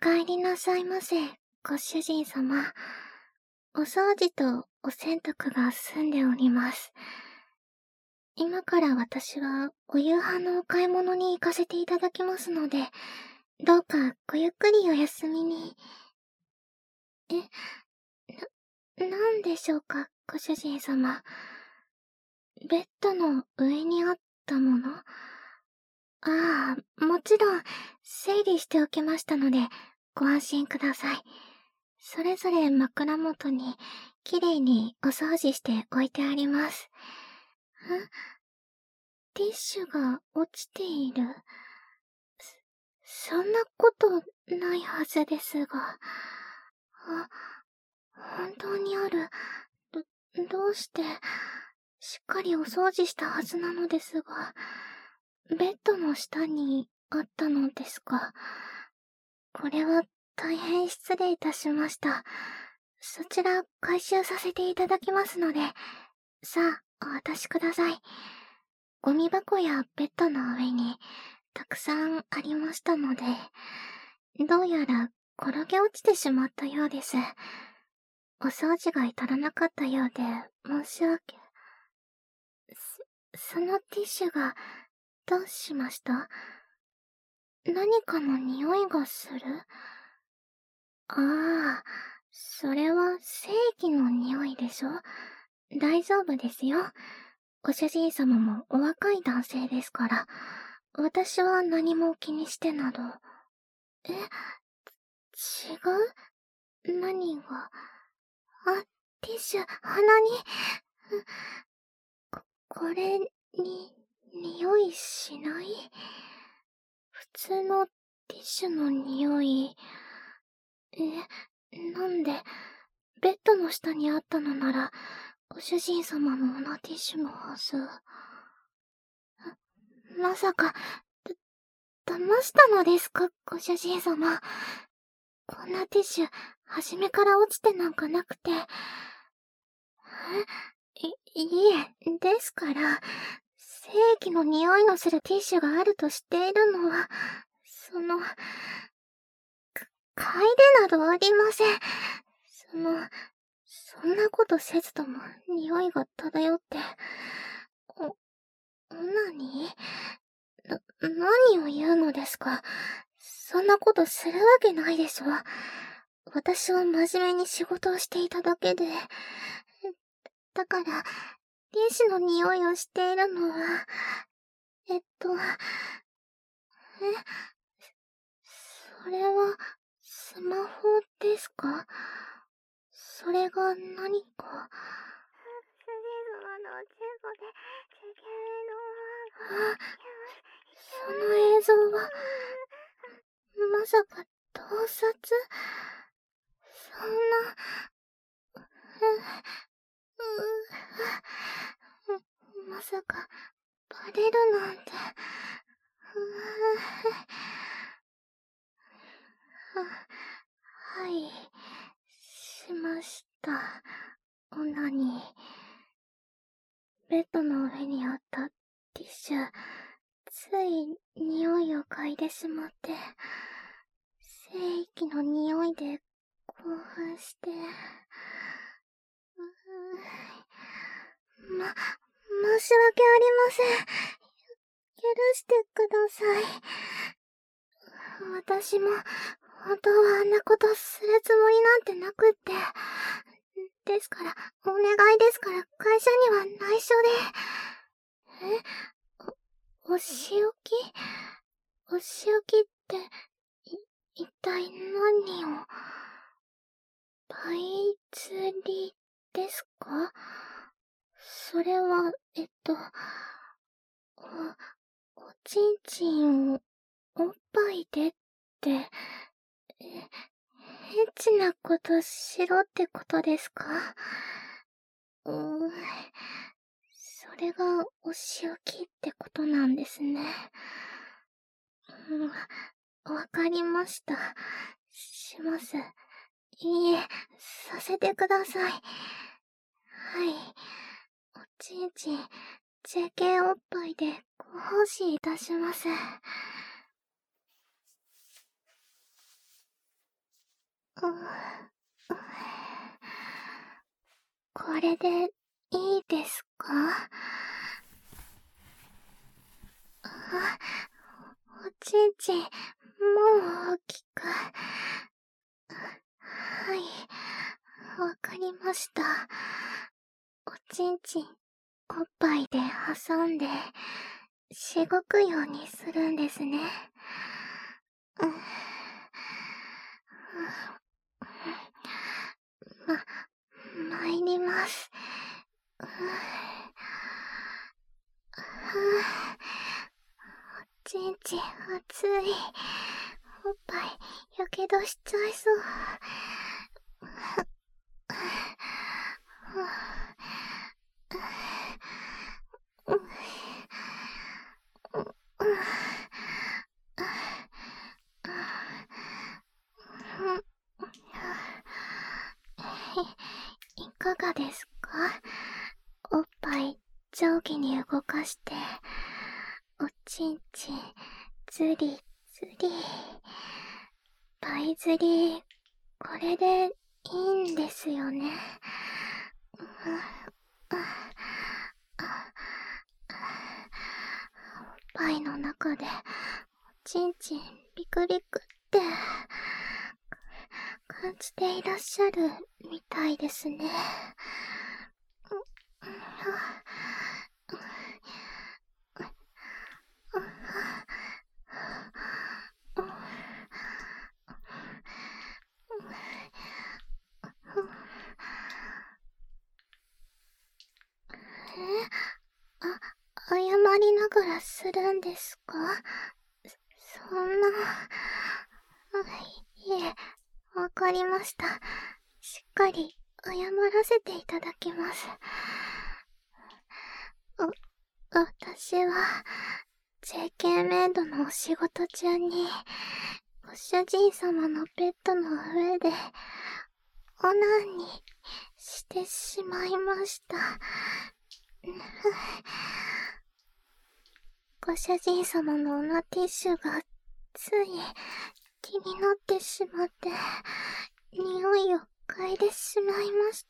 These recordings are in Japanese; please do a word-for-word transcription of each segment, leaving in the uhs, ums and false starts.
帰りなさいませ、ご主人様。お掃除とお洗濯が済んでおります。今から私はお夕飯のお買い物に行かせていただきますので、どうかごゆっくりお休みに。え、な、なんでしょうか、ご主人様。ベッドの上にあったもの？ああ、もちろん、整理しておきましたので、ご安心ください。それぞれ枕元に、きれいにお掃除して置いてあります。ん？ティッシュが落ちている？そ、そんなことないはずですが。あ、本当にある。ど、どうして、しっかりお掃除したはずなのですが、ベッドの下にあったのですか。これは大変失礼いたしました。そちら回収させていただきますので、さあ、お渡しください。ゴミ箱やベッドの上にたくさんありましたので、どうやら転げ落ちてしまったようです。お掃除が至らなかったようで申し訳。そ、そのティッシュがどうしました？何かの匂いがする？ああ、それは正義の匂いでしょ？大丈夫ですよ。ご主人様もお若い男性ですから、私は何も気にしてなど。え、違う？何が？あ、ティッシュ、鼻に。こ、これに、匂いしない？普通のティッシュの匂い。え、なんで、ベッドの下にあったのなら、ご主人様のオナティッシュのはず。まさか、だ、騙したのですか、ご主人様。こんなティッシュ、初めから落ちてなんかなくて。え、い、いえ、ですから、正規の匂いのするティッシュがあると知っているのは、その、か、嗅いでなどありません。その、そんなことせずとも匂いが漂って、お、オナニー？な、何を言うのですか。そんなことするわけないでしょ。私は真面目に仕事をしていただけで。だから、ティッシュの匂いをしているのは、えっと、え、それは、スマホですか？それが何か。あ、その映像は、まさか盗撮？そんな、う、う、まさか、バレるなんて。は、はい、しました。オナニー。ベッドの上にあったティッシュ、つい匂いを嗅いでしまって、聖域の匂いで興奮して、うー、ま、申し訳ありません。許してください。私も、本当はあんなことするつもりなんてなくって。ですから、お願いですから、会社には内緒で。え？お、お仕置き？お仕置きって、い、一体何を？パイ釣りですか？それは、えっと、お、おちんちんを、おっぱいでって、え、エッチなことしろってことですか？うーん、それがお仕置きってことなんですね。うん、わかりました。します。いいえ、させてください。はい。おちんちん、ジェーケー おっぱいでご奉仕いたします。 これでいいですか？あ、おちんちん、もう大きく。はい、わかりました。おちんちん、おっぱいで挟んで、しごくようにするんですね。ま、参ります。おちんちん熱い。おっぱいやけどしちゃいそう。い、いかがですか？おっぱい上下に動かして、おちんちん、ずりずり、パイずり、これでいいんですよね。おっぱいの中で、おちんちんビクビクって感じていらっしゃるみたいですね。え？あ、謝りながらするんですか？そんな。いえ、わかりました。しっかり謝らせていただきます。お、私は、ジェーケー メイドのお仕事中に、ご主人様のベッドの上で、オナニーしてしまいました。ご主人様のオナティッシュが、つい、気になってしまって、匂いを嗅いでしまいました。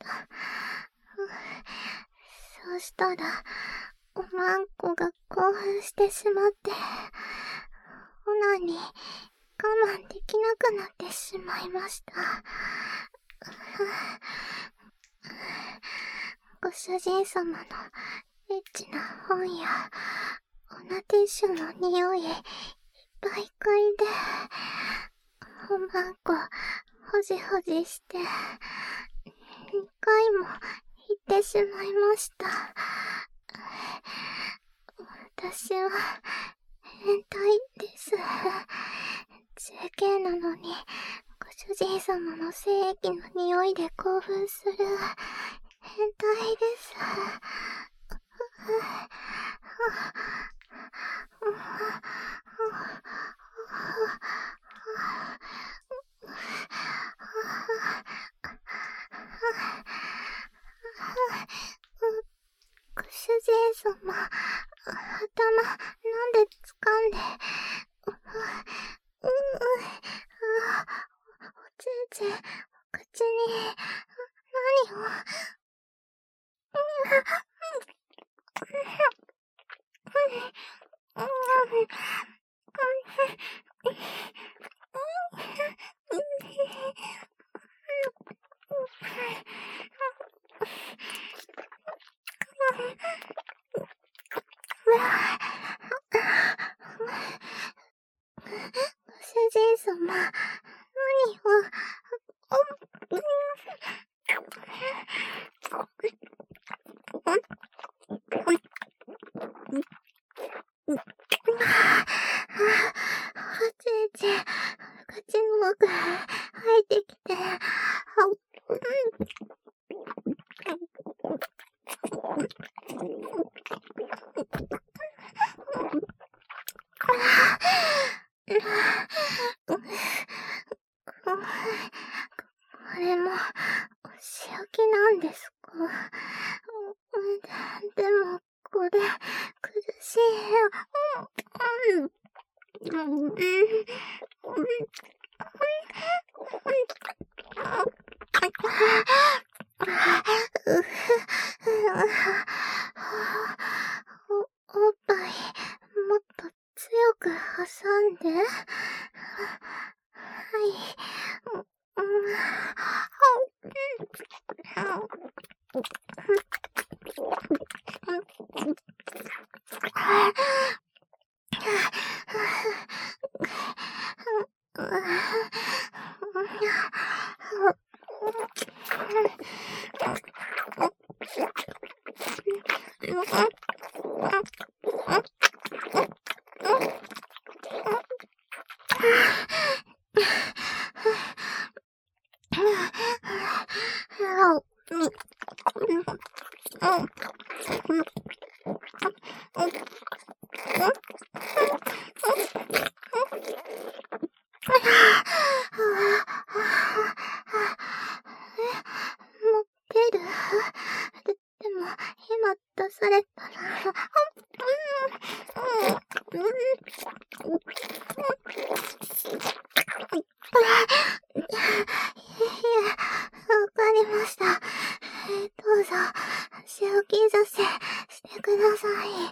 そうしたら、おまんこが興奮してしまって、オナに我慢できなくなってしまいました。ご主人様のエッチな本や、オナティッシュの匂い、いっぱい嗅いで、おまんこ、ほじほじして、にかいも行ってしまいました。私は、変態です。ジェーケー なのに、ご主人様の精液の匂いで興奮する、変態です。ご主人様、頭、なんで掴んで、う、う、う、おちんちん、口に、何を、ご主人様、何を、おちんちん、口の奥、入ってきて、これも、お仕置きなんですか？でも、これ、苦しいよ。 もっと強く挟んで。はい。うん持ってる。で、でも、今出されたら、いえ、わかりました。どうぞ、正気出せしてください。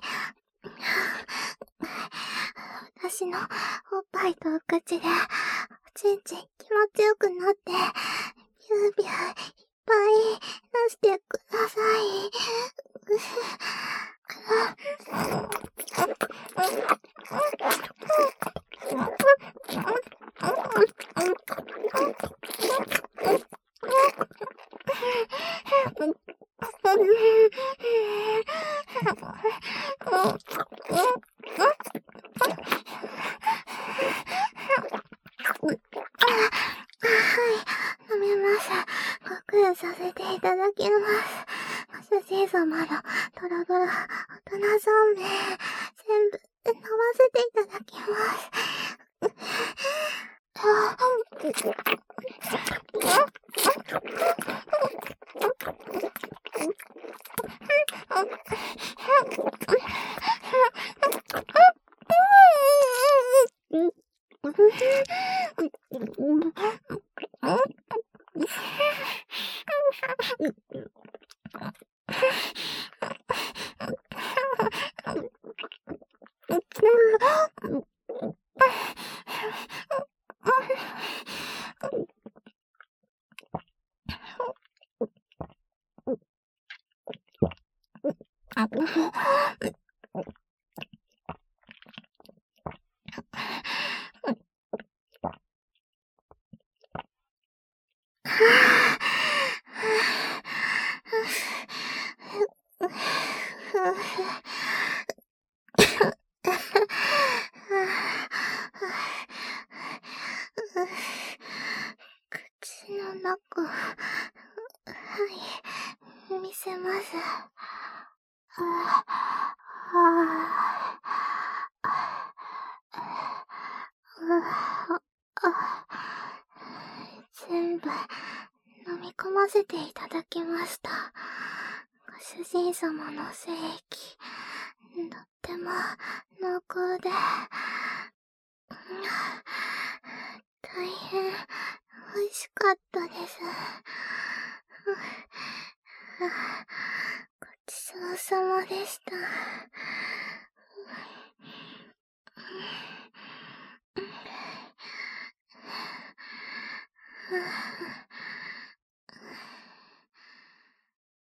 私のおっぱいとお口で、おちんちん気持ちよくなって、ビュービューいっぱい出してください。飲みます。ごくんさせていただきます。ご主人様のドロドロ大人そうめん、全部飲ませていただきます。口の中、はい、見せます。あああ全部飲み込ませていただきました。ご主人様の精液、とっても濃厚で、大変美味しかったです。ごちそうさまでした。